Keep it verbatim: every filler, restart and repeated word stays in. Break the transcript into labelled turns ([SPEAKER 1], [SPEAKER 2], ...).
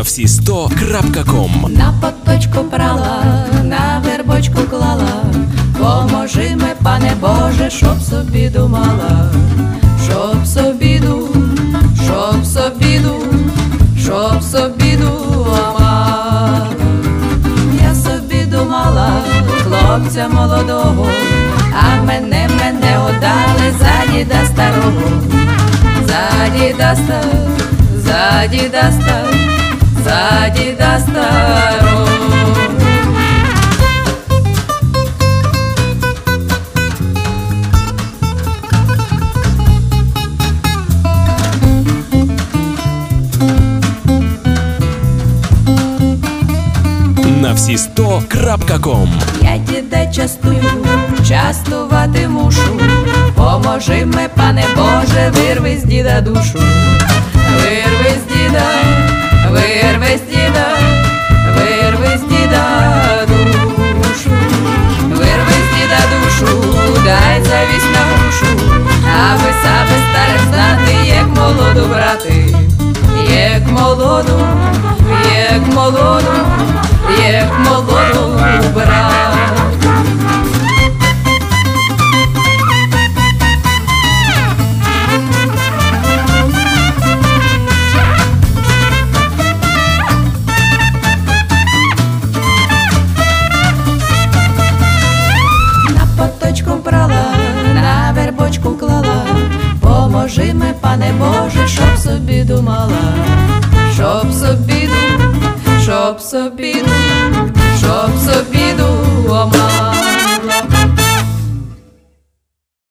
[SPEAKER 1] на всі сто крапка ком.
[SPEAKER 2] На поточку прала, на вербочку клала, поможи ми, пане Боже, щоб собі думала, щоб собі ду, щоб собі ду, щоб собі думала. Я собі думала, хлопця молодого, а мене, мене отдали за діда старого, за діда старого, за діда старого, за діда старого.
[SPEAKER 1] На всі сто крапка ком.
[SPEAKER 2] Я діда частую, частувати мушу, поможи ми, пане Боже, вирви з діда душу, вирви з діда, вирви з діда, вирви з діда душу, вирви з діда душу, дай завість на грушу, аби саме старим знати, як молоду брати, як молоду, як молоду, як молоду брати. На вербочку клала, поможи ми, пане Боже, щоб собі думала, щоб собі ду, щоб собі ду, щоб собі